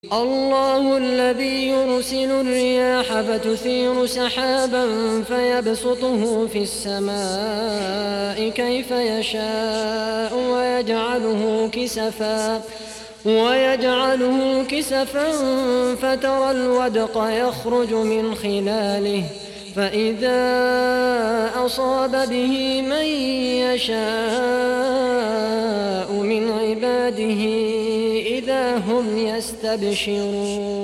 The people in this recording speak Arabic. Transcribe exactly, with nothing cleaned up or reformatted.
الله الذي يرسل الرياح فتثير سحابا فيبسطه في السماء كيف يشاء ويجعله كسفا ويجعله كسفا فترى الودق يخرج من خلاله فإذا أصاب به من يشاء من عباده إذا هم يستبشرون